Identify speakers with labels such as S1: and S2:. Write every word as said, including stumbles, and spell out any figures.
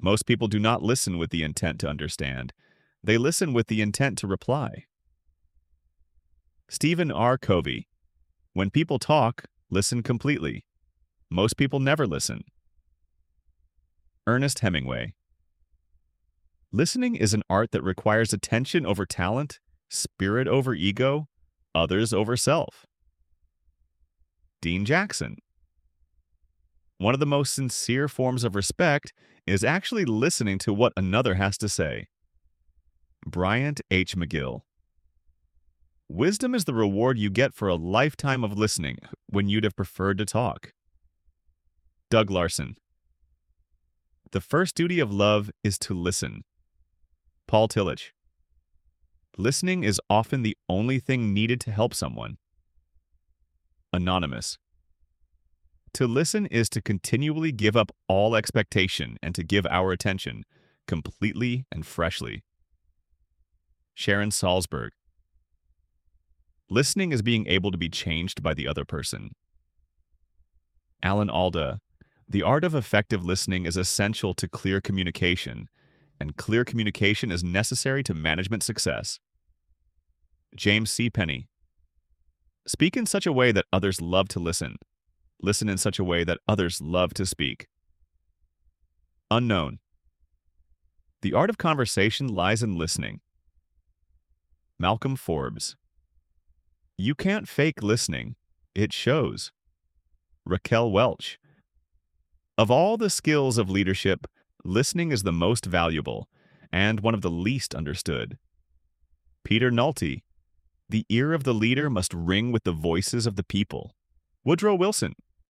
S1: Most people do not listen with the intent to understand. They listen with the intent to reply. Stephen R. Covey. When people talk, listen completely. Most people never listen. Ernest Hemingway. Listening is an art that requires attention over talent, spirit over ego, others over self. Dean Jackson. One of the most sincere forms of respect is actually listening to what another has to say. Bryant H. McGill. Wisdom is the reward you get for a lifetime of listening when you'd have preferred to talk. Doug Larson. The first duty of love is to listen. Paul Tillich. Listening is often the only thing needed to help someone. Anonymous. To listen is to continually give up all expectation and to give our attention, completely and freshly. Sharon Salzberg. Listening is being able to be changed by the other person. Alan Alda. The art of effective listening is essential to clear communication, and clear communication is necessary to management success. James C. Penny. Speak in such a way that others love to listen. Listen in such a way that others love to speak. Unknown. The art of conversation lies in listening. Malcolm Forbes. You can't fake listening. It shows. Raquel Welch. Of all the skills of leadership, listening is the most valuable and one of the least understood. Peter Nolte. The ear of the leader must ring with the voices of the people. Woodrow Wilson.